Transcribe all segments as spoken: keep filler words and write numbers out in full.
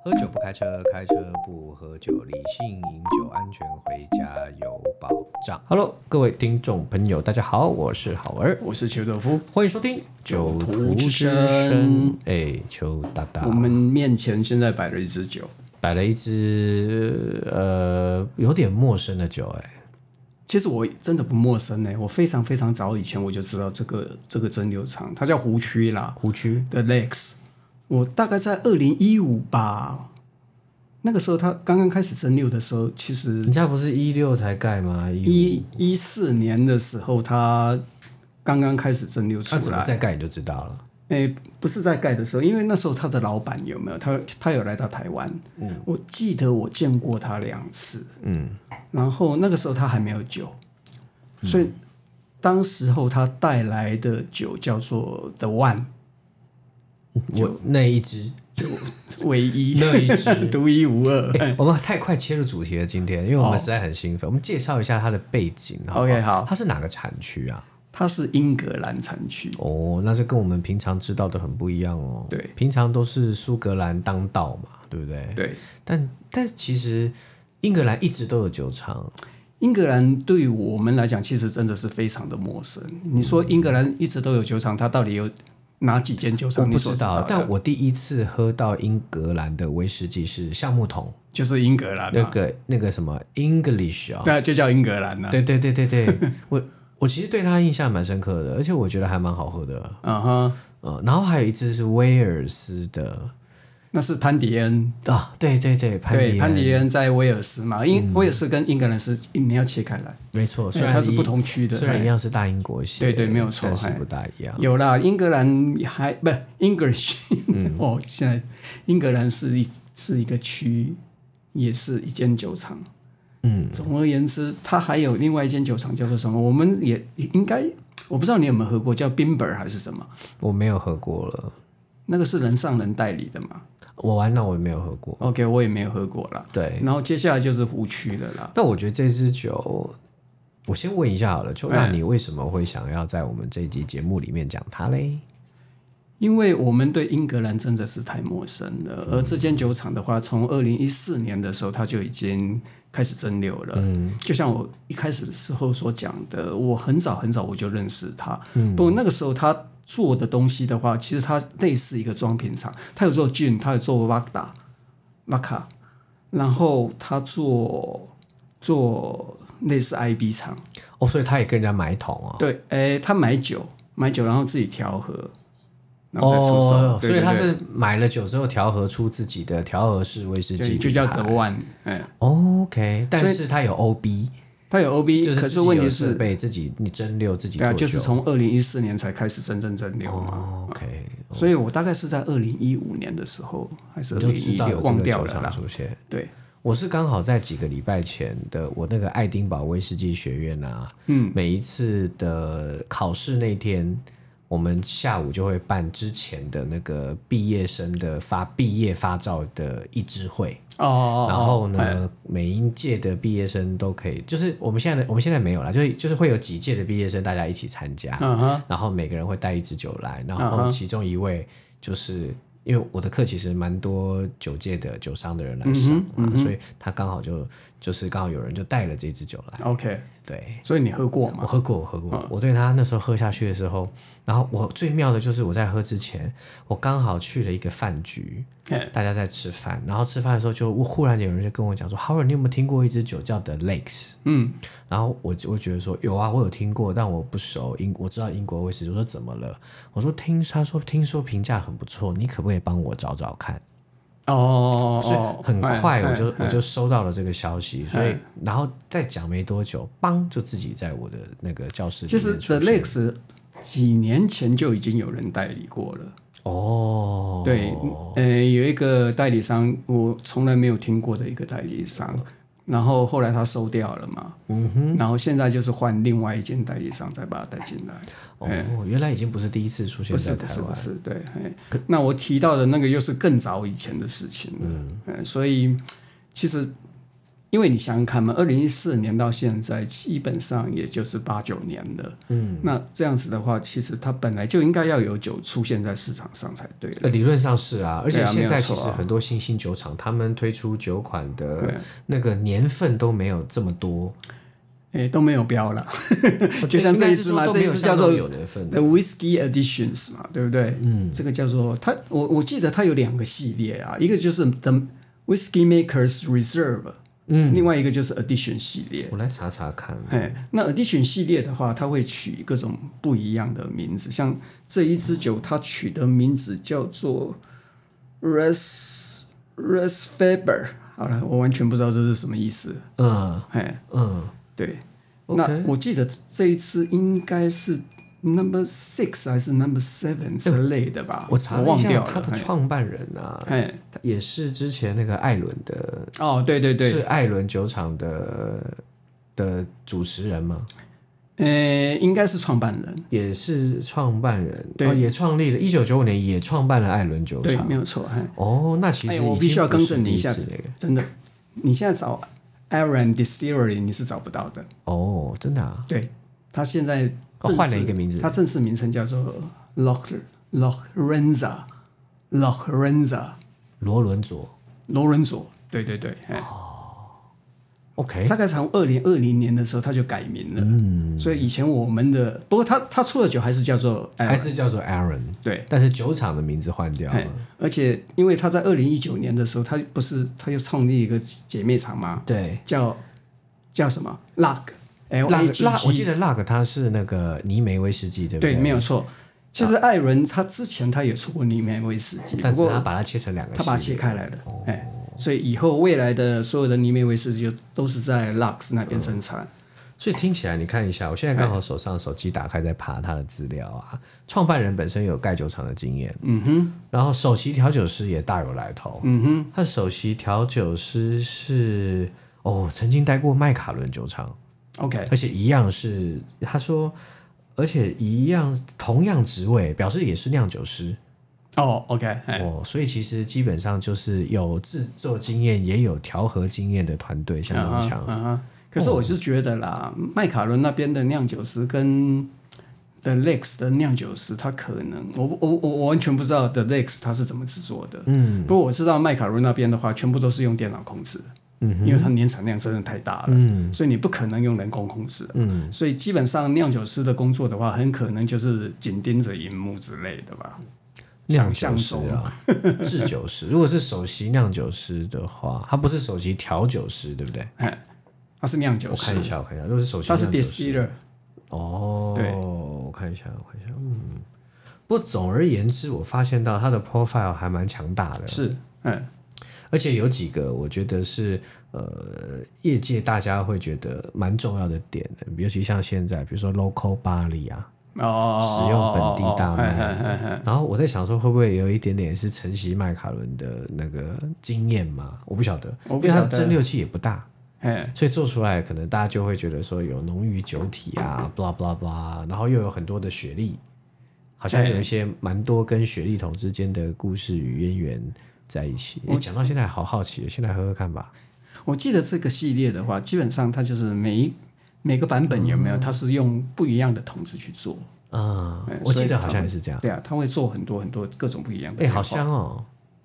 喝酒不开车，开车不喝酒，理性饮酒，安全回家有保障。Hello， 各位听众朋友，大家好，我是好儿， 我是邱德夫， 欢迎收听《酒徒之声》。哎，邱大大， 我们面前现在摆了一支酒， 摆了一支呃有点陌生的酒，哎。 其实我真的不陌生呢，我非常非常早以前我就知道这个这个蒸馏厂，它叫湖区啦， 湖区的 Lex。我大概在二零一五吧，那个时候它刚刚开始蒸馏的时候，其实人家不是一六才盖吗？ 一一四年的时候，它刚刚开始蒸馏出来。 它怎么再盖你就知道了。 诶，不是在盖的时候，因为那时候他的老板有没有他？他有来到台湾，嗯，我记得我见过他两次，嗯，然后那个时候他还没有酒，嗯、所以当时候他带来的酒叫做 The One， 就那一支， 就唯一那一支独一无二、 欸。我们太快切入主题了，今天，因为我们实在很兴奋，哦、我们介绍一下它的背景。好不好 OK， 好， 它是哪个产区啊？ 它是英格兰产区哦，那是跟我们平常知道的很不一样哦。 对， 平常都是苏格兰当道嘛，对不对？ 对， 但但其实英格兰一直都有酒厂。 英格兰对于我们来讲，其实真的是非常的陌生。你说英格兰一直都有酒厂，它到底有哪几间酒厂？ 我不知道，但我第一次喝到英格兰的威士忌是橡木桶， 就是英格兰、啊、 那个那个什么 English 啊、哦， 对，就叫英格兰啊。 对对对对对，我。我其实对他印象蛮深刻的，而且我觉得还蛮好喝的。 嗯哼， 呃，然后还有一支是威尔斯的， 那是潘迪恩啊，对对对，潘迪恩， 对，潘迪恩在威尔斯嘛，因、嗯、威尔斯跟英格兰是你要切开来， 没错，虽然它是不同区的， 虽然一样是大英国系， 对对，没有错， 但是不大一样。 有啦，英格兰还不 English，、嗯、哦，现在英格兰是一是一个区，也是一间酒厂。嗯，总而言之，它还有另外一间酒厂叫做什么？我们也应该，我不知道你有没有喝过，叫宾本还是什么？ 我没有喝过了， 那个是人上人代理的嘛？ 我玩那我也没有喝过。 OK， 我也没有喝过啦。 对， 然后接下来就是湖区的啦。 但我觉得这支酒，我先问一下好了，就那你为什么会想要在我们这一集节目里面讲它嘞？ 因为我们对英格兰真的是太陌生了，而这间酒厂的话，从二零一四年的时候，它就已经开始蒸馏了。嗯，就像我一开始的时候所讲的，我很早很早我就认识它。嗯，不过那个时候他做的东西的话，其实它类似一个装瓶厂，他有做 gin， 他有做 vodka vodka， 然后他做做类似 I B 厂。 哦，所以他也跟人家买桶哦。 对，诶，他买酒买酒，然后自己调和。然后再出售， 哦， 对对对， 所以他是买了酒之后调和出自己的调和式威士忌， 就叫 The One。哎 ，OK， 但是他有 O B， 他有 O B， 就是可是问题是被自己你蒸馏自己做酒， 对啊， 就是从二零一四年才开始真正蒸馏嘛。 哦、OK， 所以我大概是在二零一五年的时候，还是二零一六忘掉了啦。 出现， 对， 我是刚好在几个礼拜前的我那个爱丁堡威士忌学院啊，嗯，每一次的考试那天。我们下午就会办之前的那个毕业生的发毕业发照的一支会哦， 然后呢，哎、每一届的毕业生都可以，就是我们现在的我们现在没有啦，就是就是会有几届的毕业生大家一起参加，嗯哼，然后每个人会带一支酒来，然后其中一位就是因为我的课其实蛮多酒界的酒商的人来上嘛，嗯嗯、所以他刚好就就是刚好有人就带了这支酒来 ，OK， 对， 所以你喝过吗？ 我喝过，我喝过，嗯、我对他那时候喝下去的时候。然后我最妙的就是我在喝之前，我刚好去了一个饭局，大家在吃饭，然后吃饭的时候就忽然有人就跟我讲说 ：“Howard， 你有没有听过一支酒叫 The Lex？” 嗯，然后我就觉得说有啊，我有听过，但我不熟英，我知道英国威士忌。我说怎么了？我说听他说听说评价很不错，你可不可以帮我找找看？ 哦， 所以很快我就我就收到了这个消息，所以然后再讲没多久，邦就自己在我的那个教室里面出现。 其实 The Lex 几年前就已经有人代理过了。 哦， 对，呃，有一个代理商，我从来没有听过的一个代理商，然后后来他收掉了嘛，嗯哼，然后现在就是换另外一间代理商再把它带进来。 哦，原来已经不是第一次出现在台湾， 不是不是不是，对。那我提到的那个又是更早以前的事情了，嗯，所以其实因为你想想看嘛，二零一四年到现在基本上也就是八九年了，嗯，那这样子的话，其实它本来就应该要有酒出现在市场上才对的。 理论上是啊，而且啊现在其实很多新兴酒厂，他们推出酒款的那个年份都没有这么多。 欸、都没有标了，就像这一支嘛，这一支叫做 The Whiskey Editions 嘛，对不对？嗯，这个叫做它，我我记得它有两个系列啊，一个就是 The Whiskey Makers Reserve， 嗯，另外一个就是 Edition 系列。 我来查查看。 哎，那 Edition 系列的话，它会取各种不一样的名字，像这一支酒，它取的名字叫做 Res Res Faber。好了，我完全不知道这是什么意思。嗯，哎，嗯。对， okay. 那我记得这一次应该是 number six 还是 number seven 之类的吧？ 我查了一下，他的创办人啊，哎，也是之前那个艾伦的哦，对对对， 是艾伦酒厂的的主持人吗？ 呃，应该是创办人， 也是创办人，对，哦、也创立了，一九九五年也创办了艾伦酒厂， 对，没有错。 哦，那其实、 哎、我必须要更正你一下，真的，你现在找。Aaron Distillery 你是找不到的哦，真的啊？ 对，他现在换、哦、了一个名字， 他正式名称叫做 Loch Lochrenza Lochrenza 罗伦佐， 罗伦佐，对对对， 哦 ，OK， 大概从二零二零年的时候他就改名了，嗯，所以以前我们的，不过他他出的酒还是叫做 Aaron, 还是叫做 Aaron， 对， 但是酒厂的名字换掉了。 而且，因为他在二零一九年的时候，他不是他又创立一个姐妹厂吗？ 对， 叫叫什么 Lug L A G G。我记得 Lug 它是那个泥煤威士忌，对不对？ 对，没有错。其实艾伦他之前他也出过泥煤威士忌， 但是他把它切成两个， 他把它切开来了。哦、哎，所以以后未来的所有的泥煤威士忌都是在 Lux 那边生产。嗯， 所以听起来，你看一下，我现在刚好手上手机打开在爬他的资料啊。创办人本身有盖酒厂的经验，嗯哼，然后首席调酒师也大有来头，嗯哼，他的首席调酒师是哦，曾经待过麦卡伦酒厂 ，OK， 而且一样是他说，而且一样同样职位，表示也是酿酒师。 哦 ，OK， 哦，所以其实基本上就是有制作经验，也有调和经验的团队相当强。Uh-huh, uh-huh. 可是我是觉得啦，哦、麦卡伦那边的酿酒师跟 The Lakes 的酿酒师，他可能我我我我完全不知道 The Lakes 他是怎么制作的。嗯，不过我知道麦卡伦那边的话，全部都是用电脑控制，嗯，因为它年产量真的太大了，嗯，所以你不可能用人工控制，嗯，所以基本上酿酒师的工作的话，很可能就是紧盯着荧幕之类的吧。 酿酒师啊，制酒师，如果是首席酿酒师的话，他不是首席调酒师，对不对？ 他是酿酒师， 我看一下，我看一下，如果是首席酿酒师，他是 distiller。 哦，对，我看一下，我看一下，嗯。不过总而言之，我发现到他的 profile 还蛮强大的， 是，嗯， 而且有几个我觉得是呃，业界大家会觉得蛮重要的点的，尤其像现在，比如说 local barley 啊。 哦， 使用本地大麦，然后我在想说，会不会有一点点是承袭麦卡伦的那个经验嘛？我不晓得， 我不晓得， 因为它蒸馏器也不大，所以做出来可能大家就会觉得说有浓郁酒体啊 ，blah blah blah， 然后又有很多的雪莉，好像有一些蛮多跟雪莉桶之间的故事与渊源在一起。我讲到现在好好奇，先来喝喝看吧。 我记得这个系列的话，基本上它就是每一。每个版本有没有？它是用不一样的桶子去做啊、嗯，我记得好像也是这样。 对啊，它会做很多很多各种不一样的。 哎、欸，好香哦！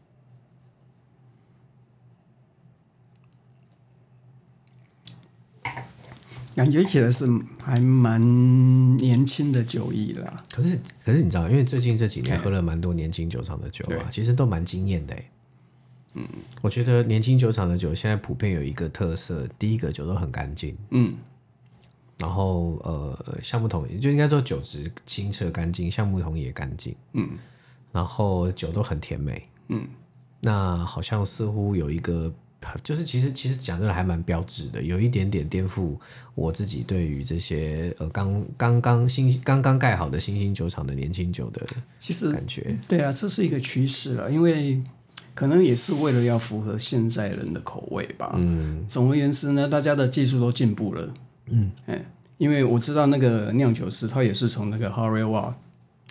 感觉起来是还蛮年轻的酒意啦。 可是，可是你知道，因为最近这几年喝了蛮多年轻酒厂的酒啊，其实都蛮惊艳的。嗯，我觉得年轻酒厂的酒现在普遍有一个特色，第一个酒都很干净。嗯。然后呃，橡木桶就应该说酒质清澈干净，橡木桶也干净，嗯，然后酒都很甜美，嗯，那好像似乎有一个，就是其实其实讲真的还蛮标志的，有一点点颠覆我自己对于这些呃刚刚刚新刚刚盖好的新兴酒厂的年轻酒的其实感觉， 对啊，这是一个趋势了，因为可能也是为了要符合现在人的口味吧，嗯，总而言之呢，大家的技术都进步了。嗯，因为我知道那个酿酒师，他也是从那个 Harry Watt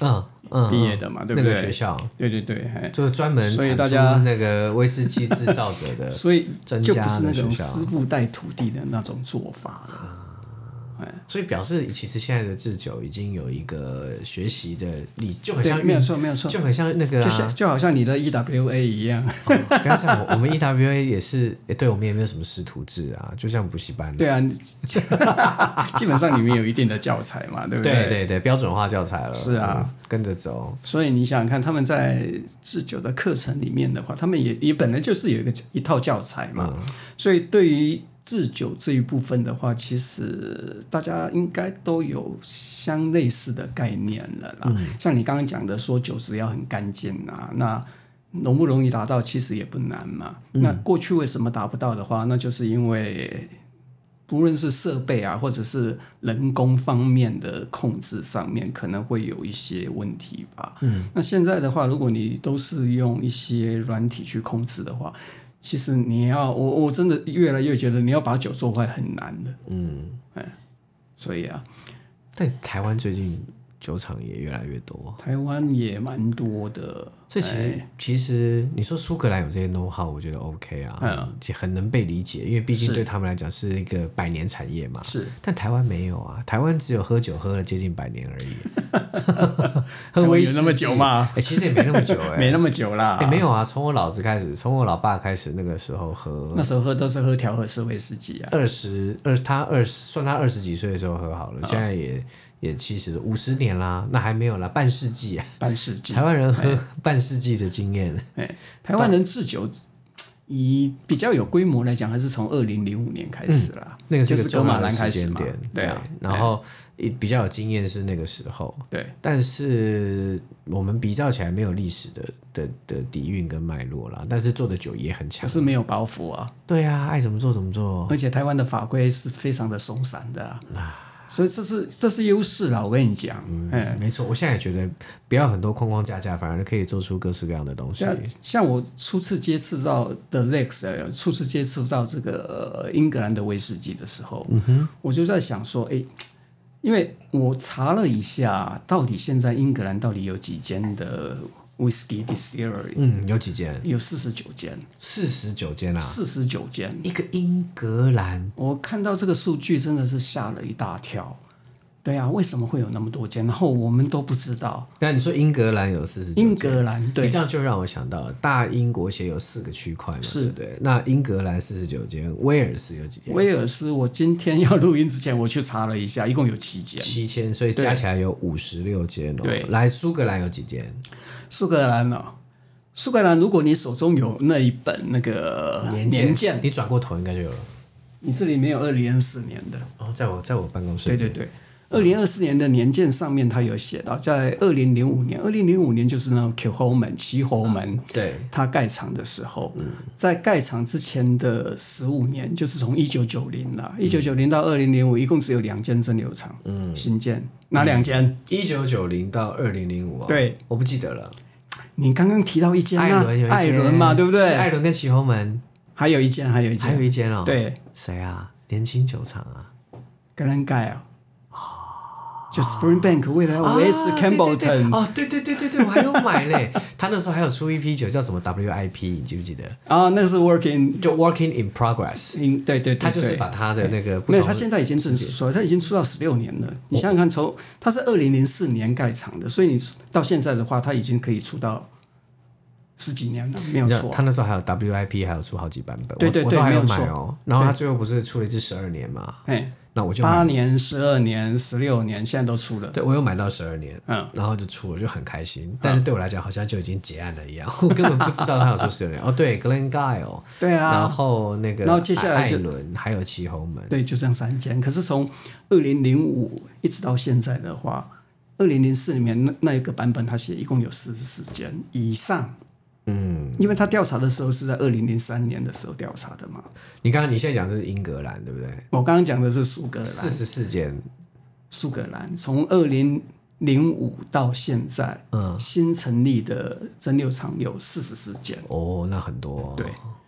嗯嗯毕业的嘛，对不对？ 那个学校， 对对对， 就是专门所以大家那个威士忌制造者的， 所以就不是那种师傅带徒弟的那种做法了。 所以表示其实现在的制酒已经有一个学习的力，就很像没有错没有错， 就很像那个、啊、 就像就好像你的 E W A 一样。 哦、不要这样，我们 E W A 也是，对我们也没有什么师徒制啊，就像补习班。 对啊，基本上里面有一定的教材嘛，对不对？ 对对对，标准化教材了。 是啊， 嗯、跟着走。 所以你想想看，他们在制酒的课程里面的话，他们也也本来就是有一个一套教材嘛，嗯、所以对于制酒这一部分的话，其实大家应该都有相类似的概念了啦。嗯、像你刚刚讲的说酒质要很干净啊，那容不容易达到其实也不难嘛。嗯、那过去为什么达不到的话，那就是因为不论是设备啊，或者是人工方面的控制上面，可能会有一些问题吧。嗯、那现在的话，如果你都是用一些软体去控制的话，其实你要我我真的越来越觉得你要把酒做坏很难的，嗯，哎，所以啊， 但台湾最近酒厂也越来越多， 台湾也蛮多的， 所以其实、哎、其实你说苏格兰有这些 know how， 我觉得 OK 啊，嗯，很能被理解，因为毕竟对他们来讲是一个百年产业嘛， 是， 但台湾没有啊，台湾只有喝酒喝了接近百年而已。 喝威士忌有那么久吗？ 哎、欸，其实也没那么久哎、欸， 没那么久啦。 哎、欸，没有啊，从我老子开始，从我老爸开始，那个时候喝， 那时候喝都是喝调和式威士忌啊。 二十二，他二十算他二十几岁的时候喝好了，哦、现在也也七十五十年啦，那还没有啦，半世纪啊， 半世纪。 台湾人喝半世纪的经验， 哎、欸，台湾人制酒。以比较有规模来讲，还是从二零零五年开始啦、嗯， 那个是就是格马兰开始嘛， 对啊，然后比较有经验是那个时候， 对， 但是我们比较起来没有历史的的的底蕴跟脉络啦，但是做的酒也很强， 可是没有包袱啊， 对啊，爱怎么做怎么做， 而且台湾的法规是非常的松散的啊。啊所以这是这是优势啦，我跟你讲， 嗯，没错，我现在也觉得不要很多框框架架，反而可以做出各式各样的东西。 像我初次接触到的 Lex， 初次接触到这个、呃、英格兰的威士忌的时候，嗯哼，我就在想说，哎，因为我查了一下，到底现在英格兰到底有几间的 Whisky Distillery？ 嗯，有几间？ 有四十九间。 四十九间啊！ 四十九间， 一个英格兰， 我看到这个数据真的是吓了一大跳。对啊，为什么会有那么多间？然后我们都不知道。 那你说英格兰有四十九间， 英格兰对， 你这样就让我想到大英国协有四个区块嘛， 是对不对？那英格兰四十九间，威尔斯有几间？ 威尔斯，我今天要录音之前我去查了一下，一共有七间， 七间，所以加起来有五十六间哦。 对， 来苏格兰有几间？ 苏格兰哦。苏格兰，如果你手中有那一本那个年鉴， 你转过头应该就有了。 你这里没有二零二四年的哦，在我在我办公室。 对对对，二零二四年的年鉴上面它有写到，在二零零五年，二零零五年就是那种 Q 侯门、齐侯门， 对， 它盖厂的时候，嗯、在盖厂之前的十五年，就是从一九九零啦，一九九零到二零零五，一共只有两间蒸馏厂，嗯，新建哪两间？ 一九九零到二零零五， 对， 我不记得了。 你刚刚提到一间啊， 艾伦有一间， 艾伦嘛，对不对？ 艾伦跟齐侯门， 还有一间，还有一间， 还有一间哦。 对， 谁啊？年轻酒厂啊， 格兰盖啊，就 Springbank 为了 O S Campbellton。 哦，对对对对对，我还有买嘞。他那时候还有出一批酒叫什么 W I P， 你记不记得？ 啊，那是 Working 就 Working in Progress。 嗯，对对对， 他就是把他的那个没有，他现在已经正式出来，他已经出到十六年了。你想想看，从他是二零零四年盖厂的，所以你到现在的话，他已经可以出到。十几年了，没有错。 他那时候还有 W I P， 还有出好几版本， 对对对， 我都还有买哦。然后他最后不是出了一支十二年嘛？ 哎， 那我就八年、十二年、十六年，现在都出了。 对，我有买到十二年，嗯，然后就出了，就很开心。但是对我来讲，好像就已经结案了一样，我根本不知道他有出十二年。哦，对 ，Glengyle， 对啊， 然后那个， 然后接下来艾伦还有齐侯门， 对，就这样三间。可是从二零零五一直到现在的话，二零零四里面那那一个版本，他写一共有四十四间以上。嗯，因为他调查的时候是在二零零三年的时候调查的嘛。 你刚刚你现在讲的是英格兰对不对？ 我刚刚讲的是苏格兰， 四十四间。 苏格兰从二零零五到现在，嗯，新成立的蒸馏厂有四十四间。 哦，那很多、哦。 对，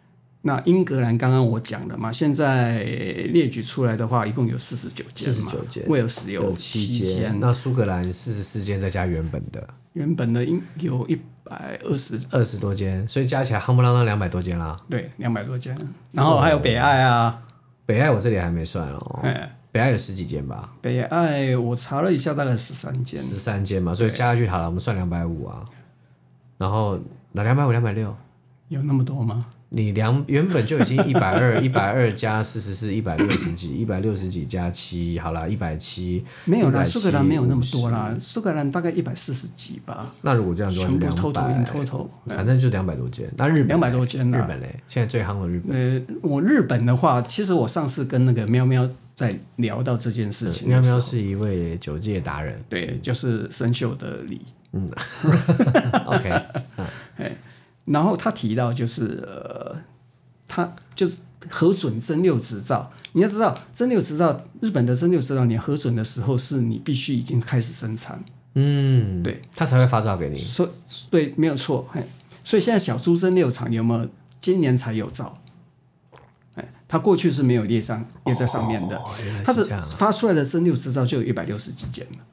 那英格兰刚刚我讲了嘛，现在列举出来的话，一共有四十九间嘛，四十九间，威尔士有七间， 那苏格兰四十四间，再加原本的， 原本的有一百二十二十多间，所以加起来夯不啷当两百多间啦。 对，两百多间，然后还有北爱啊， 北爱我这里还没算哦。北爱有十几间吧？ 北爱我查了一下，大概十三间。 十三间嘛，所以加下去好了，我们算两百五啊。然后那两百五、两百六， 有那么多吗？ 你量原本就已经一百二，一百二加四十四，一百六十几，一百六十几加七，好啦，一百七。 没有啦，苏格兰没有那么多啦，苏格兰大概一百四十几吧。 那如果这样做， 全部偷偷赢偷偷， 反正就两百多间。那日本两百多间日本嘞，现在最夯的日本。 呃，我日本的话，其实我上次跟那个喵喵在聊到这件事情。 喵喵是一位酒界达人， 对，就是生锈的李。 嗯，OK， 哎，然后他提到就是呃。它就是核准蒸馏执照，你要知道蒸馏执照，日本的蒸馏执照，你核准的时候是你必须已经开始生产， 嗯， 对， 他才会发照给你。 所对，没有错，所以现在小猪蒸馏厂有没有今年才有照？哎，它过去是没有列上列在上面的， 哦、 它是发出来的蒸馏执照就有一百六十几件了。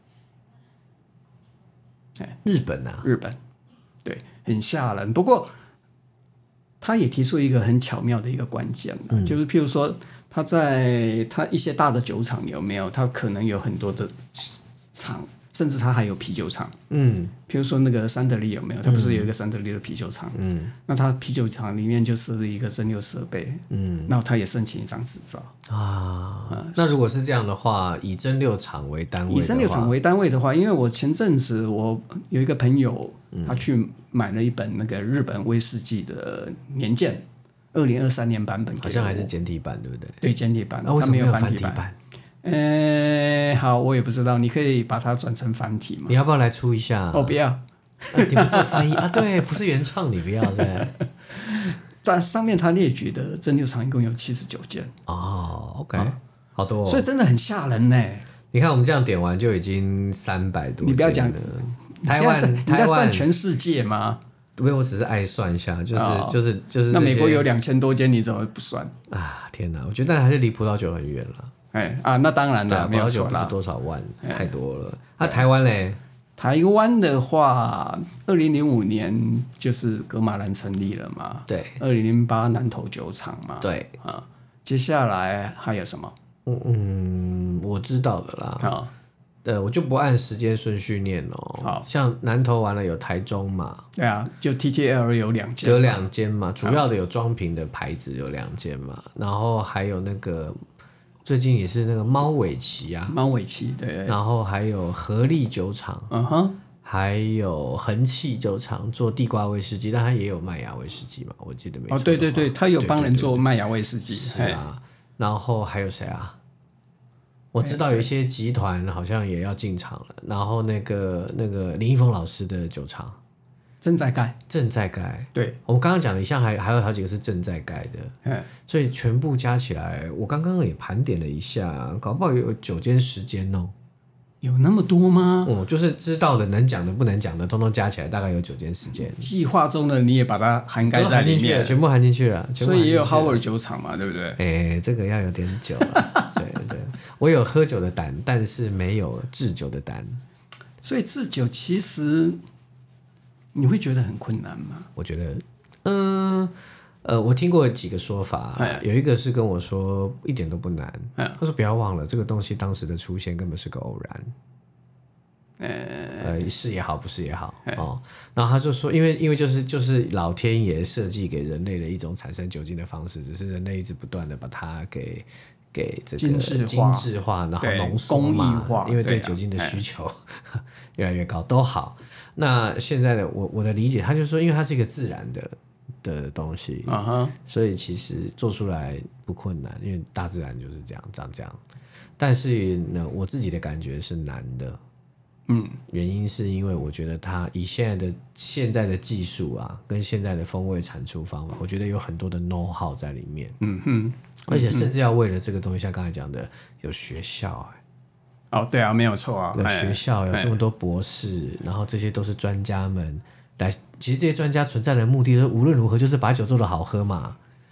哎，日本啊， 日本，对，很吓人。不过。他也提出一个很巧妙的一个关键、嗯、就是譬如说他在他一些大的酒厂有没有，他可能有很多的厂，甚至他还有啤酒厂，嗯，譬如说那个三得利有没有，他不是有一个三得利的啤酒厂，嗯，那他啤酒厂里面就设立一个蒸馏设备，嗯，然后他也申请一张执照啊、嗯。那如果是这样的话，以蒸馏厂为单位的话， 以蒸馏厂为单位的话，因为我前阵子我有一个朋友，他去买了一本那个日本威士忌的年鉴，二零二三年版本， 好像还是简体版，对不对？ 对，简体版， 那、啊、为什么没有繁体版？版呃，好，我也不知道，你可以把它转成繁体吗？ 你要不要来出一下？ 哦，不要， 啊、你不是翻译啊？对，不是原创，你不要在。 在上面他列举的蒸馏厂一共有七十九间。 哦 ，OK，、啊、好多、哦， 所以真的很吓人呢。 你看我们这样点完就已经三百多间了。 你不要讲台湾， 你在算全世界吗？ 因为我只是爱算一下，就是、哦、就是就是。 那美国有两千多间，你怎么不算啊？天哪，我觉得还是离葡萄酒很远了。 哎啊，那当然了， 葡萄酒不是多少万，太多了。那、啊、台湾嘞？ 台湾的话，二零零五年就是噶玛兰成立了嘛， 对。 二零零八南投酒厂嘛， 对啊。接下来还有什么？ 嗯嗯，我知道的啦。好。呃，我就不按时间顺序念哦。好，像南投完了有台中嘛， 对啊，就 T T L 有两间， 有两间嘛，主要的有装瓶的牌子有两间嘛，然后还有那个最近也是那个猫尾旗啊， 猫尾旗对， 然后还有合力酒厂，嗯哼，还有恒气酒厂做地瓜威士忌，但它也有麦芽威士忌嘛，我记得没错。 哦，对对对，它有帮人做麦芽威士忌， 是啊，然后还有谁啊？我知道有一些集团好像也要进场了，然后那个那个林一峰老师的酒厂正在盖， 正在盖。 对， 我们刚刚讲的，像还还有好几个是正在盖的，所以全部加起来，我刚刚也盘点了一下，搞不好有九间十间哦。 有那么多吗？ 嗯，就是知道的、能讲的、不能讲的，通通加起来大概有九间十间。 计划中的你也把它涵盖在里面， 全部含进去了， 所以也有 Howard 酒厂嘛，对不对？ 哎、欸，这个要有点久了。对对，我有喝酒的胆，但是没有制酒的胆。 所以制酒其实你会觉得很困难吗？ 我觉得，嗯。呃，我听过几个说法，有一个是跟我说一点都不难，他说不要忘了这个东西当时的出现根本是个偶然，呃，是也好，不是也好哦。然后他就说，因为因为就是就是老天爷设计给人类的一种产生酒精的方式，只是人类一直不断的把它给给这个精致化， 精致化，然后浓缩嘛，因为对酒精的需求越来越高都好。那现在的我我的理解，他就说，因为它是一个自然的。的东西， uh-huh. 所以其实做出来不困难，因为大自然就是这样长这样。但是呢，我自己的感觉是难的，嗯，原因是因为我觉得它以现在的现在的技术啊，跟现在的风味产出方法，我觉得有很多的 know how 在里面，嗯哼，而且甚至要为了这个东西，像刚才讲的，有学校、 欸，哦，对啊，没有错啊， 有学校，有这么多博士，然后这些都是专家们。来，其实这些专家存在的目的，无论如何就是把酒做得好喝嘛。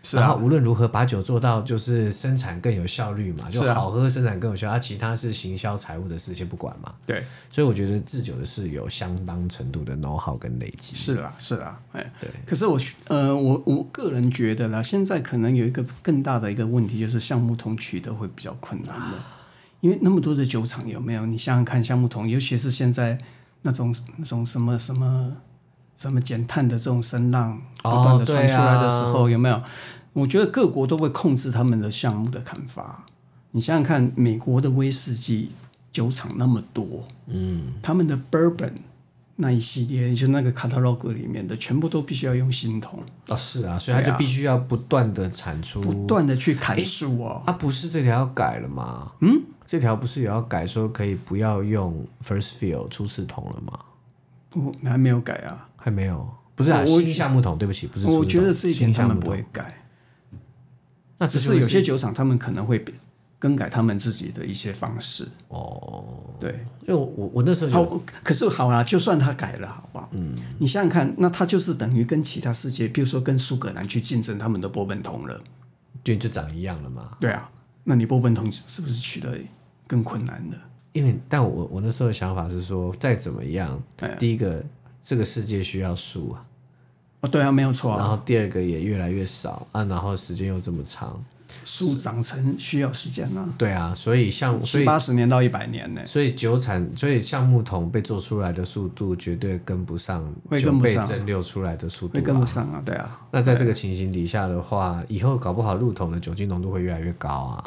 是啊， 然后无论如何把酒做到就是生产更有效率嘛，就好喝生产更有效率，啊，其他是行销财务的事先不管嘛。 对， 所以我觉得制酒的是有相当程度的 know how 跟累积。 是啦，是啦，哎， 对。 可是我呃，我我个人觉得啦，现在可能有一个更大的一个问题，就是橡木桶取得会比较困难的，因为那么多的酒厂有没有？你想想看，橡木桶，尤其是现在那种那种什么什么什么减碳的这种声浪不断的传出来的时候，哦啊、有没有？我觉得各国都会控制他们的橡木的砍伐。你想想看，美国的威士忌酒厂那么多，嗯，他们的 bourbon 那一系列，就是那个 catalog 里面的，全部都必须要用新桶。 哦，是啊，所以他就必须要不断的产出， 不断的去砍树哦。 啊，不是这条要改了吗？嗯，这条不是也要改，说可以不要用 first fill 初次桶了吗？ 我还没有改啊， 还没有，不是啊，新橡木桶，对不起，不是初次桶。 我觉得这一点他们不会改。那只是有些酒厂他们可能会更改他们自己的一些方式哦。对， 因为我我那时候好，可是好啦，就算他改了，好不好？嗯，你想想看，那他就是等于跟其他世界，比如说跟苏格兰去竞争他们的波本桶了， 就就长一样了嘛。 对啊，那你波本桶是不是取得更困难了？ 因为，但我我那时候的想法是说，再怎么样， 哎、 第一个，这个世界需要树啊。 哦，对啊，没有错啊。 然后第二个也越来越少啊，然后时间又这么长， 树长成需要时间啊。 对啊，所以像七八十年到一百年呢。 所以酒产，所以橡木桶被做出来的速度绝对跟不上会跟不上酒被蒸馏出来的速度、啊， 会跟不上啊，对啊。 那在这个情形底下的话，以后搞不好入桶的酒精浓度会越来越高啊。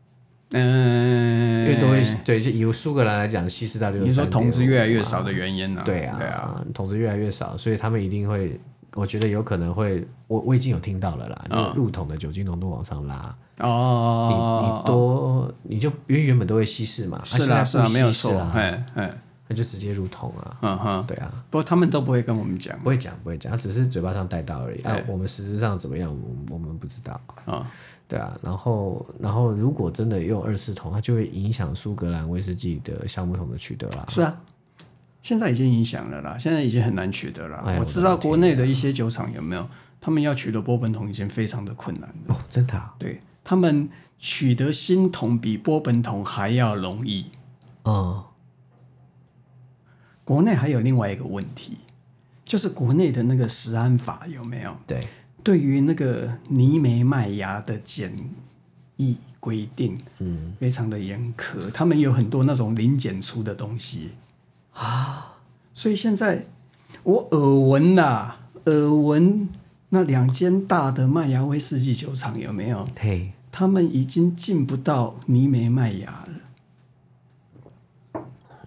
嗯， 因为都会对，就以苏格兰来讲，稀释到六十三。 你说桶子越来越少的原因呢、啊？ 对啊， 对啊， 桶子越来越少，所以他们一定会，我觉得有可能会，我我已经有听到了啦，嗯、入桶的酒精浓度往上拉。 哦， 你你多，你就因为原本都会稀释嘛， 是啦是啦，没有错， 哎哎，那就直接入桶啊。 嗯哼， 对啊。 不过他们都不会跟我们讲， 不会讲，不会讲，他只是嘴巴上带到而已。啊，我们实质上怎么样，我我们不知道。 嗯。 对啊，然后，然后如果真的用二次桶，它就会影响苏格兰威士忌的橡木桶的取得啦。 是啊，现在已经影响了啦，现在已经很难取得了。 哎、 我知道国内的一些酒厂有没有，他们要取得波本桶已经非常的困难了。 哦，真的、啊？ 对，他们取得新桶比波本桶还要容易。 嗯， 国内还有另外一个问题，就是国内的那个食安法有没有？ 对。 对于那个泥煤麦芽的检疫规定，嗯，非常的严苛。他们有很多那种零检出的东西啊，所以现在我耳闻啦，耳闻那两间大的麦芽威士忌酒厂有没有？ 嘿， 他们已经进不到泥煤麦芽了，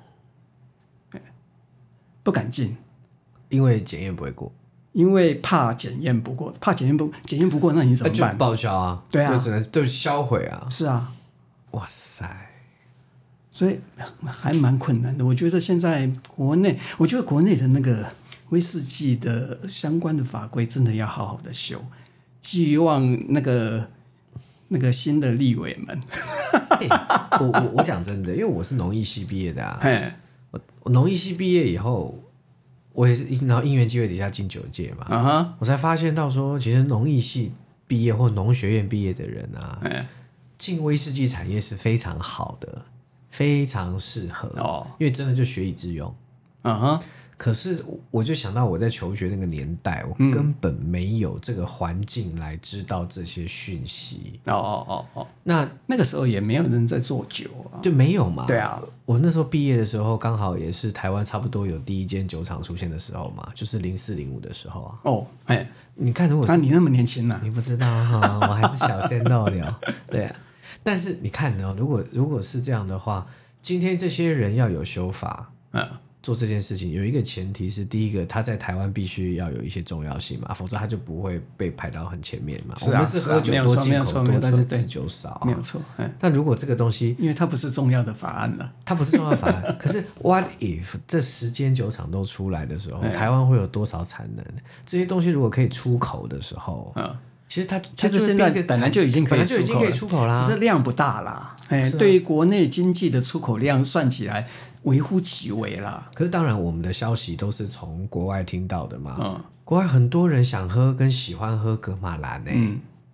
不敢进， 因为检验不会过。 因为怕检验不过，怕检验不检验不过，那你怎么办？ 就报销啊！ 对啊， 就只能就销毁啊！ 是啊， 哇塞！ 所以还蛮困难的。我觉得现在国内，我觉得国内的那个威士忌的相关的法规真的要好好的修。寄望那个那个新的立委们。 欸、我我我讲真的，因为我是农艺系毕业的啊。 我我农艺系毕业以后。我也是，然后因缘机会底下进酒界嘛， uh-huh. 我才发现到说，其实农艺系毕业或农学院毕业的人啊，进威士忌产业是非常好的，非常适合哦，因为真的就学以致用。 嗯哼。 可是我就想到我在求学那个年代，我根本没有这个环境来知道这些讯息。 哦哦哦哦， 那那个时候也没有人在做酒啊， 就没有嘛。 对啊， 我那时候毕业的时候，刚好也是台湾差不多有第一间酒厂出现的时候嘛，就是零四零五的时候啊。 哦，哎， 你看，如果是、 啊、你那么年轻呢、啊， 你不知道哈，我还是小鲜肉了。对啊，但是你看呢，如果如果是这样的话，今天这些人要有修法，嗯。做这件事情有一个前提是，第一个他在台湾必须要有一些重要性嘛，否则他就不会被排到很前面嘛。 是啊， 我们是喝酒多进口多，但是制酒少、啊， 没有错。 但如果这个东西， 因为它不是重要的法案了， 它不是重要的法案。可是 what if 这十间酒厂都出来的时候，台湾会有多少产能？这些东西如果可以出口的时候，嗯。其实它其实现在本来就已经可以出口了，出口啦， 只是量不大啦。哎、啊，对于国内经济的出口量算起来微乎其微啦。 可是当然，我们的消息都是从国外听到的嘛。 嗯， 国外很多人想喝跟喜欢喝噶玛兰诶、欸。 嗯，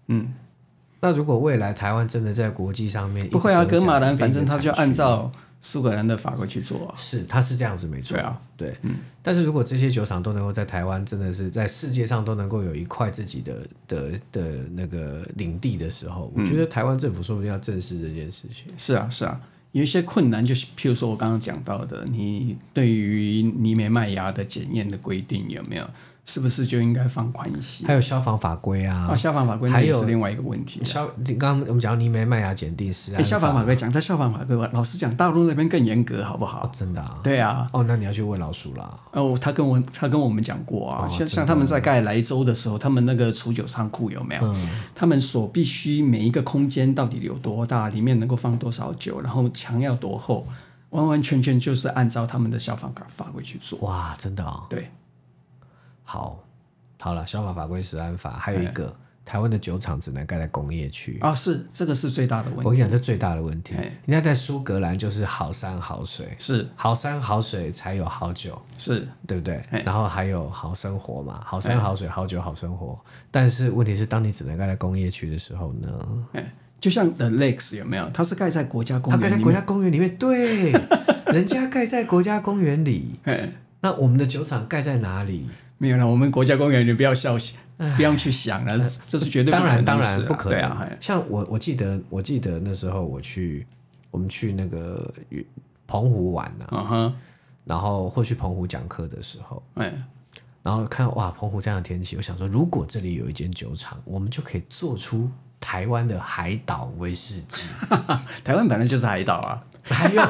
嗯， 那如果未来台湾真的在国际上面不会啊，噶玛兰反正他就按照苏格兰的法规去做啊， 是他是这样子没错， 对啊， 对，嗯。但是如果这些酒厂都能够在台湾，真的是在世界上都能够有一块自己的的的那个领地的时候，我觉得台湾政府说不定要正视这件事情。 是啊，是啊。有一些困难，就是譬如说我刚刚讲到的，你对于尼美麦芽的检验的规定有没有？是不是就应该放宽一些？ 还有消防法规啊， 啊，消防法规那也是另外一个问题、啊。 消，刚刚我们讲到尼美麦芽检定是，哎、 欸，消防法规讲在消防法规，老实讲，大陆那边更严格，好不好？ 哦、真的啊？ 对啊。 哦，那你要去问老鼠啦。 哦，他跟我他跟我们讲过啊，哦、像像他们在盖莱州的时候，他们那个储酒仓库有没有？嗯、他们所必须每一个空间到底有多大，里面能够放多少酒，然后墙要多厚，完完全全就是按照他们的消防法规去做。 哇，真的啊、哦？ 对。 好。好了，消防法规、食安法，还有一个台湾的酒厂只能盖在工业区啊，是这个是最大的问题。 我跟你讲，这最大的问题。人家在苏格兰就是好山好水， 是好山好水才有好酒， 是对不对？然后还有好生活嘛，好山好水、好酒、好生活。但是问题是，当你只能盖在工业区的时候呢？ 就像 The Lakes 有没有？它是盖在国家公园里面， 它盖在国家公园里面，对，人家盖在国家公园里。那我们的酒厂盖在哪里？ 没有了，我们国家公园你不要笑，不要去想了，这是绝对不可能的事、啊。 当然，当然不可能。 对啊， 像我，我记得，我记得那时候我去，我们去那个澎湖玩啊， uh-huh. 然后或去澎湖讲课的时候，哎，然后看哇，澎湖这样的天气，我想说，如果这里有一间酒厂，我们就可以做出台湾的海岛威士忌。 台湾本来就是海岛啊， 还有，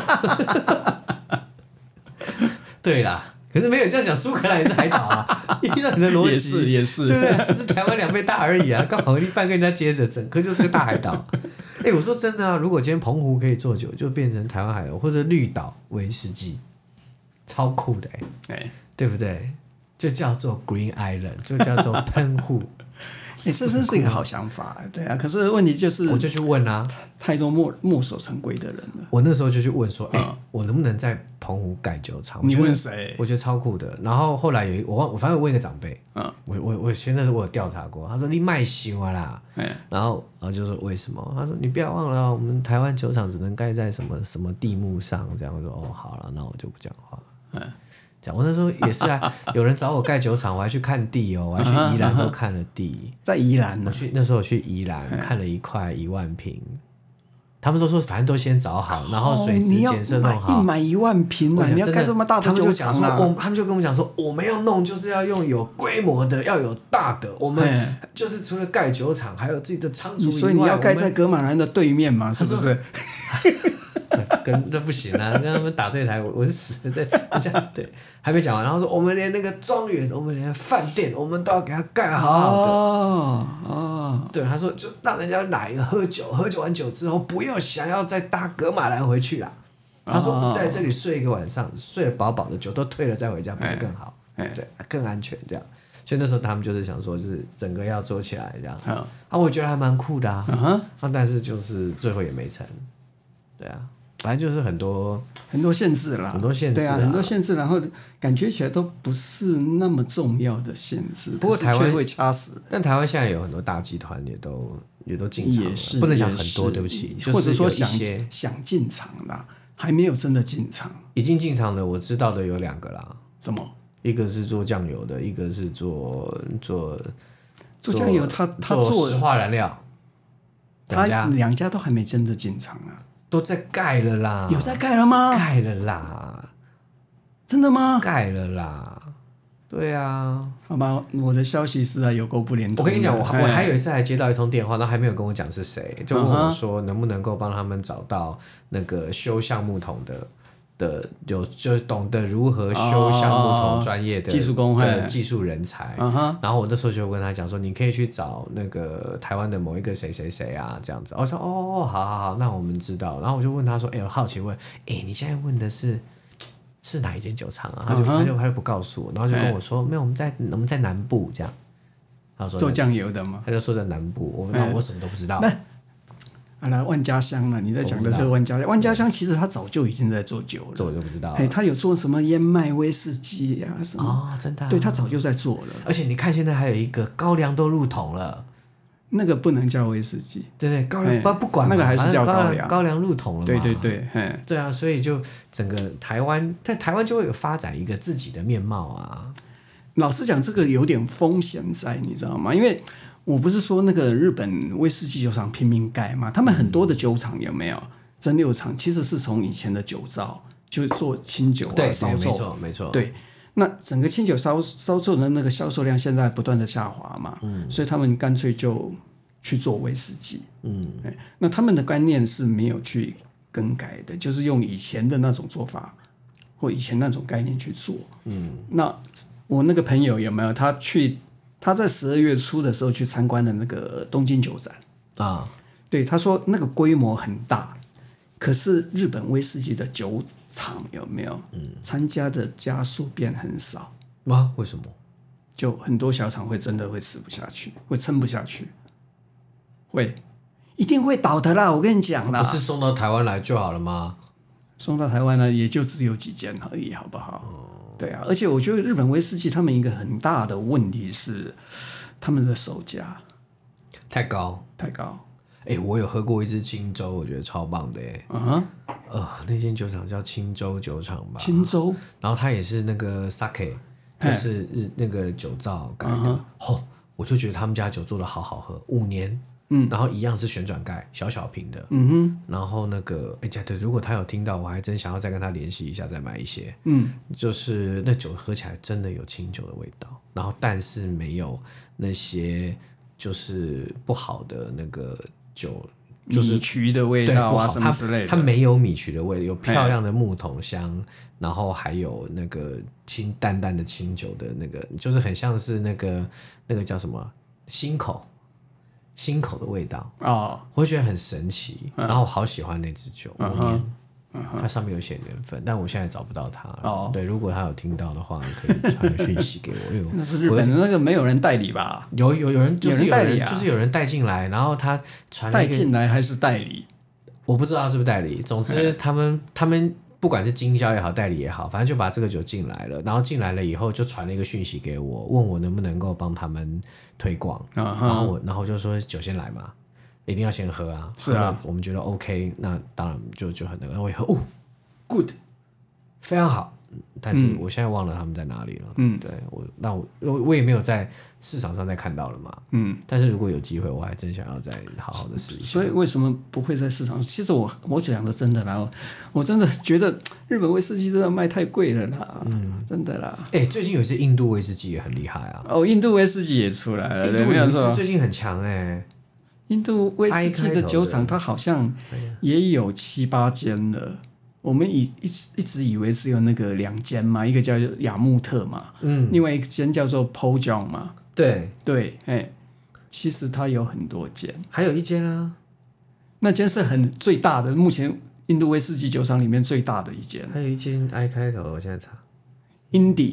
对啦。可是没有这样讲，苏格兰也是海岛啊！依照你的逻辑， 也是也是， 对啊，是台湾两倍大而已啊，刚好一半跟人家接着，整个就是个大海岛。哎、欸，我说真的啊，如果今天澎湖可以做酒，就变成台湾海岛或者绿岛威士忌，超酷的哎、欸欸，对不对？就叫做 Green Island， 就叫做喷户。 欸、这真是一个好想法，对啊。可是问题就是， 我就去问啊， 太多墨墨守成规的人了。 我那时候就去问说，哎、欸嗯，我能不能在澎湖盖酒厂？ 你问谁？ 我觉得超酷的。然后后来有一我忘，我反正问一个长辈，嗯，我我我现在是我有调查过，他说你卖行啊啦，嗯，然后然后就说为什么？他说你不要忘了，我们台湾酒厂只能盖在什么什么地目上，这样我说哦好了，那我就不讲话，嗯。我那时候也是啊，有人找我盖酒厂，我还去看地哦，我还去宜兰都看了地， 在宜兰我去那时候我去宜兰看了一块一万坪，他们都说反正都先找好，然后水质检测弄好， 一买一万坪啊，你要盖这么大的酒厂啊？ 我他们就跟我讲说，我们要弄就是要用有规模的，要有大的，我们就是除了盖酒厂，还有自己的仓储以外， 所以你要盖在噶玛兰的对面嘛，是不是？ 跟这不行啊！跟他们打这台，我我是死对，对，还没讲完。然后说我们连那个庄园，我们连饭店，我们都要给他盖好好的。哦哦，对，他说就让人家来喝酒，喝酒完酒之后，不要想要再搭噶玛兰回去啦。他说在这里睡一个晚上，睡得饱饱的，酒都退了再回家，不是更好？对，更安全这样。所以那时候他们就是想说，就是整个要做起来这样。啊，我觉得还蛮酷的啊。啊，但是就是最后也没成。对啊。反正就是很多很多限制啦， 很多限制， 对啊，很多限制，然后感觉起来都不是那么重要的限制。 不过台湾会掐死， 但台湾现在有很多大集团也都也都进场了，不能讲很多，对不起，就是、 或者说想想进场啦，还没有真的进场。 已经进场的我知道的有两个啦， 什么？ 一个是做酱油的，一个是做做做酱油他，他他做石化燃料， 他两家都还没真的进场啊。 都在盖了啦， 有在盖了吗？ 盖了啦， 真的吗？ 盖了啦，对啊， 好吧，我的消息是啊，有够不连通。 我跟你讲，我我还有一次还接到一通电话，那还没有跟我讲是谁，就问我说能不能够帮他们找到那个修橡木桶的的有就是懂得如何修橡木桶专业的、 哦、技术工的技术人才、uh-huh. 然后我那时候就跟他讲说，你可以去找那个台湾的某一个谁谁谁啊，这样子。我说哦，好好好，那我们知道。然后我就问他说，哎、欸，我好奇问，哎、欸，你现在问的是是哪一间酒厂啊？他就、uh-huh. 他就他就不告诉我，然后就跟我说，没有，我们在我们在南部这样。他说做酱油的吗？ 他就说在南部，我那我什么都不知道。 啊，来万家香了，你在讲的就是万家香。万家香其实他早就已经在做酒了， 这我就不知道。 哎，他有做什么燕麦威士忌啊什么？ 哦，真的、啊。 对，他早就在做了。 而且你看，现在还有一个高粱都入桶了。 那个不能叫威士忌， 对对，高粱不不管那个还是叫高粱，高粱入桶了嘛。 对对对，嘿， 对啊，所以就整个台湾，在台湾就会有发展一个自己的面貌啊。 老实讲，这个有点风险在，你知道吗？因为我不是说那个日本威士忌酒厂拼命盖嘛，他们很多的酒厂有没有蒸馏厂，其实是从以前的酒造就做清酒啊、烧酎， 没错没错， 对。那整个清酒烧烧酎的那个销售量现在不断的下滑嘛，嗯，所以他们干脆就去做威士忌，嗯，那他们的观念是没有去更改的，就是用以前的那种做法或以前那种概念去做，嗯，那我那个朋友有没有他去他在十二月初的时候去参观的那个东京酒展啊，对，他说那个规模很大。可是日本威士忌的酒厂有没有、嗯、参加的家数变很少啊？为什么？ 就很多小厂会真的会吃不下去，会撑不下去，会一定会倒的啦！我跟你讲啦， 不是送到台湾来就好了吗？ 送到台湾呢，也就只有几间而已，好不好？哦、对啊，而且我觉得日本威士忌他们一个很大的问题是，他们的售价太高， 太高。 哎、欸，我有喝过一支青州，我觉得超棒的哎。嗯哼，呃，那间酒厂叫青州酒厂吧。 青州， 然后它也是那个 sake， 就是日那个酒造改的。哦、uh-huh ，我就觉得他们家酒做的好好喝，五年，嗯，然后一样是旋转盖，小小瓶的，嗯哼。然后那个，哎、欸，对，如果他有听到，我还真想要再跟他联系一下，再买一些。嗯，就是那酒喝起来真的有清酒的味道，然后但是没有那些就是不好的那个。酒就是米曲的味道啊什么之类的， 它没有米曲的味道，有漂亮的木桶香，然后还有那个清淡淡的清酒的那个，就是很像是那个那个叫什么新口新口的味道哦，我会觉得很神奇，嗯、然后我好喜欢那支酒，五年。嗯它上面有写年份，但我现在找不到它了。哦，对，如果他有听到的话，可以传讯息给我。因为那是日本的那个没有人代理吧？ 有有有人就是有人代理啊， 就是有人带进来，然后他传带进来还是代理？ 我不知道是不是代理。总之他们他们不管是经销也好，代理也好，反正就把这个酒进来了。然后进来了以后，就传了一个讯息给我，问我能不能够帮他们推广。Uh-huh. 然后我然后就说酒先来嘛。一定要先喝啊！ 是啊， 我们觉得 OK， 那当然就就很那个，我一喝哦 ，good， 非常好。但是我现在忘了他们在哪里了。嗯，对我，那我我也没有在市场上再看到了嘛。嗯，但是如果有机会，我还真想要再好好的试一下。 所以为什么不会在市场？其实我我讲的真的啦，我真的觉得日本威士忌真的卖太贵了啦。嗯，真的啦。 哎、欸，最近有一支印度威士忌也很厉害啊。 哦，印度威士忌也出来了，对，没有错。 最近很强哎、欸。 印度威士忌的酒厂，它好像也有七八间了。我们以一直一直以为只有那个两间嘛，一个叫雅木特嘛，嗯，另外一间叫做 Pojong 嘛。 对对，哎，其实它有很多间， 还有一间啊， 那间是很最大的，目前印度威士忌酒厂里面最大的一间。 还有一间 I 开头，我现在查 ，Indi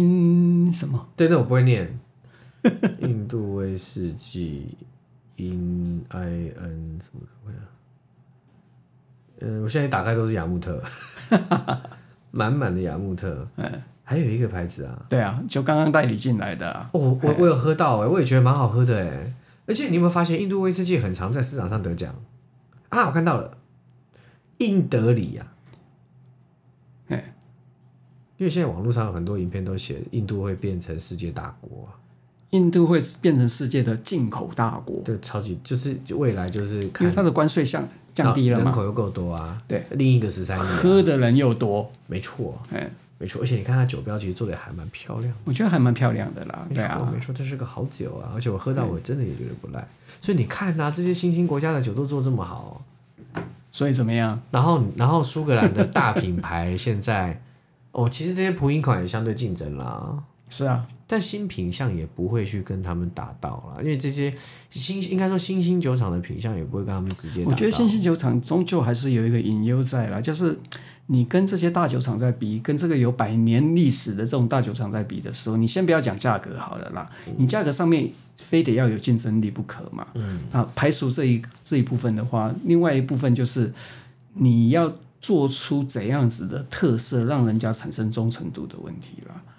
in 什么？ 对，那我不会念。印度威士忌。in i n 什么会啊？嗯，我现在打开都是雅木特，满满的雅木特。哎，还有一个牌子啊， 对啊，就刚刚代理进来的、啊。 哦，我我有喝到哎、欸，我也觉得蛮好喝的哎、欸。而且你有没有发现，印度威士忌很常在市场上得奖啊？我看到了，印德里啊。哎，因为现在网络上有很多影片都写印度会变成世界大国啊。 印度会变成世界的进口大国， 对，超级就是未来就是看， 因为它的关税降降低了嘛， 人口又够多啊， 对， 另一个十三亿、啊， 喝的人又多， 没错，哎，没错，而且你看它酒标其实做的还蛮漂亮的， 我觉得还蛮漂亮的啦， 对啊，没错，这是个好酒啊，而且我喝到我真的也觉得不赖，所以你看啊，这些新兴国家的酒都做这么好， 所以怎么样？ 然后然后苏格兰的大品牌现在，哦，其实这些普饮款也相对竞争啦。 是啊， 但新品项也不会去跟他们打到啦，因为这些新应该说新兴酒厂的品项也不会跟他们直接打到。 我觉得新兴酒厂终究还是有一个隐忧在啦，就是你跟这些大酒厂在比，跟这个有百年历史的这种大酒厂在比的时候，你先不要讲价格好了啦，嗯、你价格上面非得要有竞争力不可嘛。嗯，啊，排除这一这一部分的话，另外一部分就是你要做出怎样子的特色，让人家产生忠诚度的问题啦。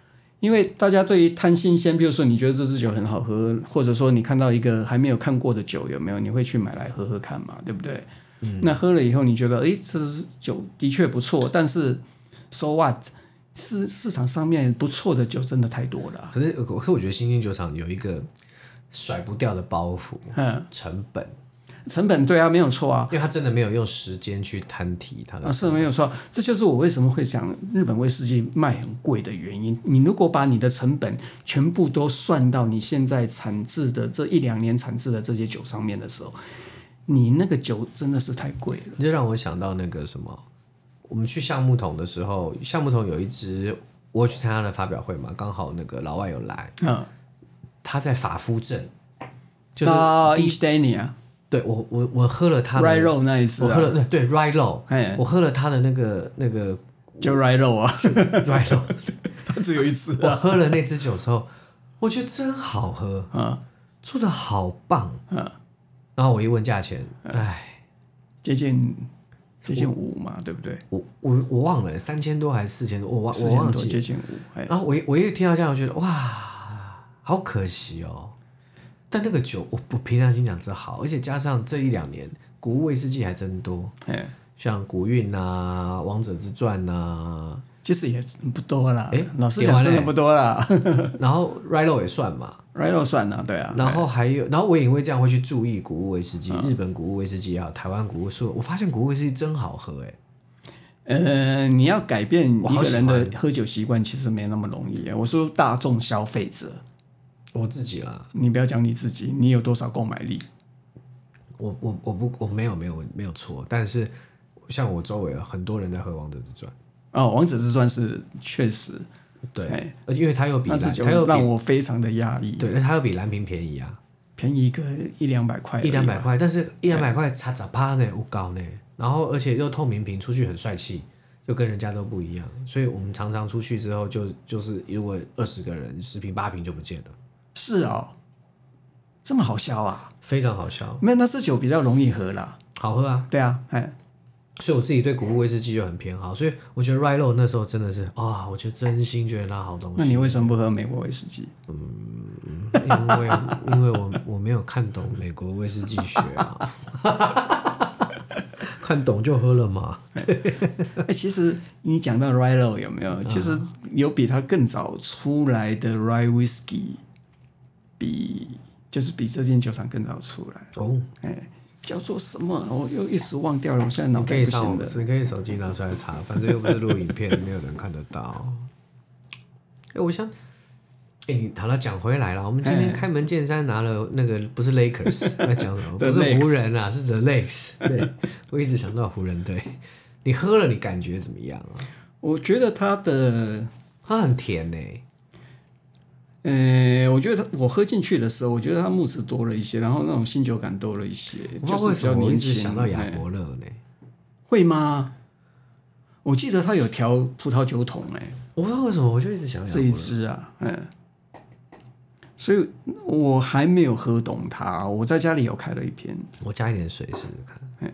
因为大家对于贪新鲜，比如说你觉得这支酒很好喝，或者说你看到一个还没有看过的酒，有没有？你会去买来喝喝看嘛，对不对？嗯、那喝了以后，你觉得，哎，这支酒的确不错，但是 so what？ 市市场上面不错的酒真的太多了、啊。 可是，可是我觉得新兴酒厂有一个甩不掉的包袱，嗯，成本。 成本对啊，没有错啊， 因为他真的没有用时间去摊提它的啊，是没有错。这就是我为什么会讲日本威士忌卖很贵的原因。你如果把你的成本全部都算到你现在产制的这一两年产制的这些酒上面的时候，你那个酒真的是太贵了。 你就让我想到那个什么，我们去橡木桶的时候，橡木桶有一支，我去参加了发表会嘛，刚好那个老外有来，嗯，他在法夫镇， 就是 East Dania。 对我我我喝了他的 Rye Low 那一次、啊， 我喝了对 Rye Low， 我喝了他的那个那个就 Rye Low 啊 ，Rye Low， 他只有一次、啊。 我喝了那支酒之后，我觉得真好喝，嗯，做的好棒，嗯，然后我一问价钱，哎， 接近接近五嘛，对不对？ 我我我忘了三千多还是四千多，我忘我忘记接近五。 然后我一我一听到这样，我觉得哇，好可惜哦。但那个酒，我我凭良心讲真好，而且加上这一两年谷物威士忌还真多，像古韵啊、王者之传啊， 其实也不多啦。哎，老实讲真的不多啦。 然后 Rye Low 也算嘛 ，Rye Low 算啊，对啊。 然后还有，然后我也因为这样会去注意谷物威士忌，嗯、日本谷物威士忌也好，台湾谷物是，我发现谷物威士忌真好喝哎。 呃，你要改变一个人的喝酒习惯，其实没那么容易。我说大众消费者。 我自己啦， 你不要讲你自己，你有多少购买力？ 我我我不我没有没有没有错，但是像我周围有很多人在喝王者之传。 哦，王者之传是确实对，而且因为它又比蓝， 它又让我非常的压抑。 对，它又比蓝瓶便宜啊， 便宜个一两百块， 一两百块，但是一两百块差十趴呢，有高呢。然后而且又透明瓶，出去很帅气。就跟人家都不一样，所以我们常常出去之后就，就就是如果二十个人，十瓶八瓶就不见了。 是哦，这么好销啊？ 非常好销。 没有，那这酒比较容易喝啦， 好喝啊。 对啊，哎， 所以我自己对谷物威士忌就很偏好，所以我觉得 Rye Low 那时候真的是啊、哦，我就真心觉得它好东西。 那你为什么不喝美国威士忌？ 嗯，因为因为我我没有看懂美国威士忌学啊。看懂就喝了嘛。 哎，其实你讲到 Rye Low 有没有？其实有比它更早出来的 Rye Whisky， 比就是比这间酒厂更早出来。哦，哎，叫做什么？我又一时忘掉了，我现在脑袋不行的。 你可以手机拿出来查，反正又不是录影片，没有人看得到。哎，我想。哎、欸，好了，讲回来了。我们今天开门见山拿了那个不是 Lakers 在讲什么？不是湖人啊，是 The Lakes。对，我一直想到湖人队。你喝了，你感觉怎么样啊？ 我觉得它的它很甜呢、欸。 呃，我觉得它我喝进去的时候，我觉得它木质多了一些，然后那种新酒感多了一些，就是比较年轻。 想到亚伯乐呢？ 会吗？我记得它有调葡萄酒桶哎、欸， 我不知道为什么，我就一直想这一支啊，嗯。所以我还没有喝懂它，我在家里有开了一瓶， 我加一点水试试看。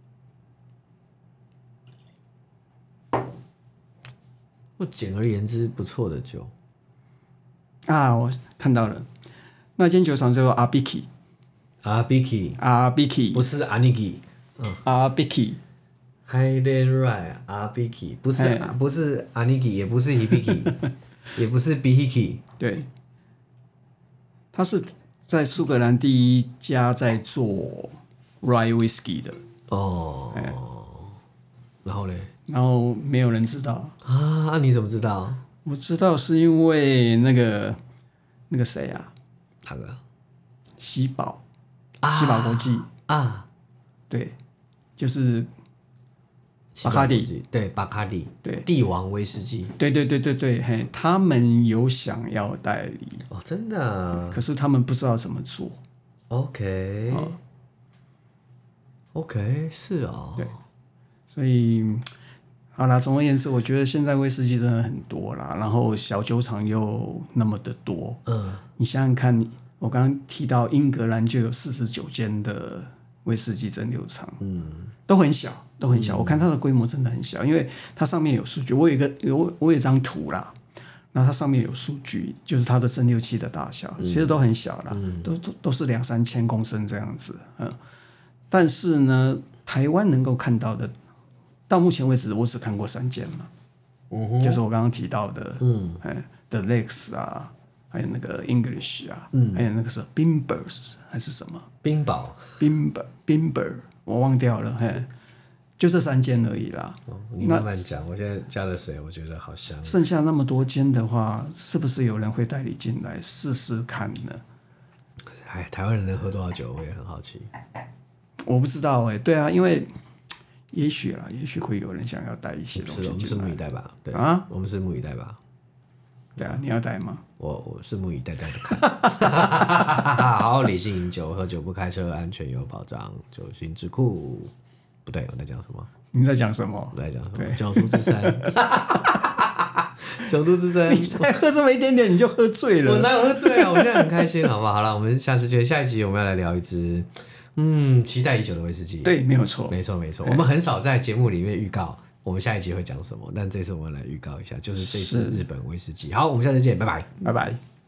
我简而言之不错的酒啊，我看到了，那间酒厂叫做 Abiki， Abiki Abiki 不是 Aniki， 嗯 Abiki Highland Rye Abiki 不是不是 Aniki， 也不是 Hibiki， 也不是 Bihiki， 对。他是在苏格兰第一家在做 Rye Whisky 的哦，欸、然后嘞， 然后没有人知道啊？你怎么知道？ 我知道是因为那个那个谁啊？ 哪个？ 喜宝，喜宝国际啊， 对，就是巴卡迪， 对，巴卡迪， 对， 帝王威士忌， 对对对对对，嘿，他们有想要代理哦，真的、啊， 可是他们不知道怎么做。 OK，OK，、哦 okay, 是哦， 对，所以好啦，总而言之，我觉得现在威士忌真的很多啦，然后小酒厂又那么的多，嗯，你想想看，我刚刚提到英格兰就有四十九间的威士忌蒸馏厂，嗯，都很小。都很小，我看它的规模真的很小，因为它上面有数据。我有一个有我有一张图啦， 那它上面有数据，就是它的蒸馏器的大小，其实都很小啦，嗯、都都都是两三千公升这样子，嗯。但是呢，台湾能够看到的，到目前为止我只看过三间嘛，嗯、就是我刚刚提到的，嗯，哎 ，The Lakes 啊，还有那个 English 啊，嗯，还有那个是 Bimbers 还是什么？ 冰堡 ，Bimber Bimber， 我忘掉了，嘿。就这三间而已啦、 哦。你慢慢讲，我现在加了水，我觉得好香。 剩下那么多间的话，是不是有人会带你进来试试看呢？ 哎，台湾人能喝多少酒，我也很好奇。 我不知道哎、欸，对啊，因为也许啦，也许会有人想要带一些东西进来。 我们是拭目以待吧？对啊， 我们拭目以待吧。 对啊，你要带吗？ 我我拭目以待，待着看。好好理性饮酒，喝酒不开车，安全有保障，酒精智库。不对，我在讲什么？ 你在讲什么？ 我在讲什么？九都之山，九都之山。 你才喝这么一点点，你就喝醉了。 我哪有喝醉啊？我现在很开心，好不好？好了，我们下次见。下一集我们要来聊一支，嗯，期待已久的威士忌。 对，没有错， 没错，没错。我们很少在节目里面预告我们下一集会讲什么，但这次我们来预告一下，就是这次日本威士忌。好，我们下次见，拜拜， 拜拜。